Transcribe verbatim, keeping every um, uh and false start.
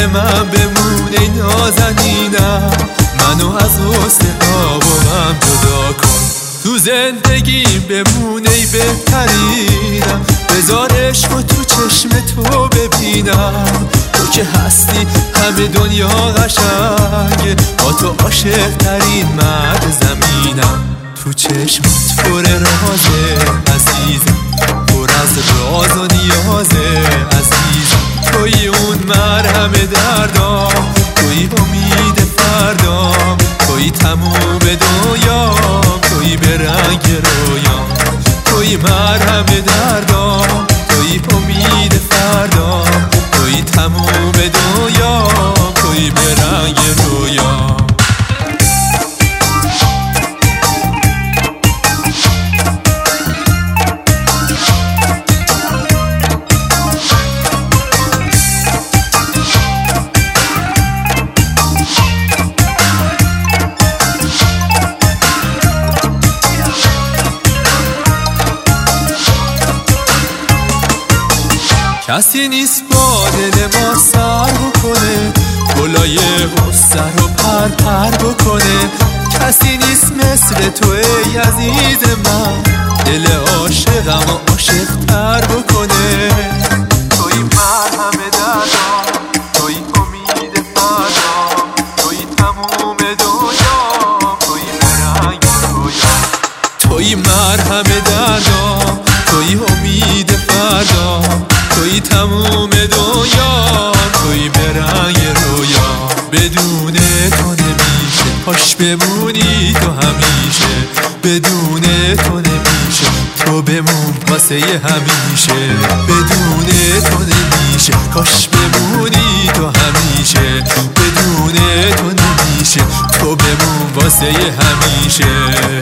من بمونه ای نازنینم، منو از حسن آبم جدا کن. تو زندگیم بمونه ای بهترینم، بذار عشقو تو چشم تو ببینم. تو که هستی همه دنیا قشنگه، با تو عاشق ترین مرد زمینم. تو چشمت پر رازه عزیزم، پر از راز و نیازه عزیزم. توی اون مرهم دردام، توی امید فردام، توی تموم دنیام، توی به رنگ رویام. توی مرهم دردام، توی امید فردام، توی تموم دنیام، توی به رنگ رویام. کسی نیست با دل ما سر بکنه، گلای حسن رو پر پر بکنه. کسی نیست مثل تو ای عزیز من، دل عاشقم و عاشق تر بکنه. توی مرهم دردام، توی امید فردام، توی تموم دنیام، توی رنگ رویام. توی مرهم دردام، توی امید فردام، توی تموم دنیا، توی به رنگ رویا. بدون تو نمیشه، کاش بمونی تو همیشه. بدون تو نمیشه، تو بمون واسه همیشه. بدون تو نمیشه، کاش بمونی تو همیشه. بدون تو نمیشه، تو بمون واسه همیشه.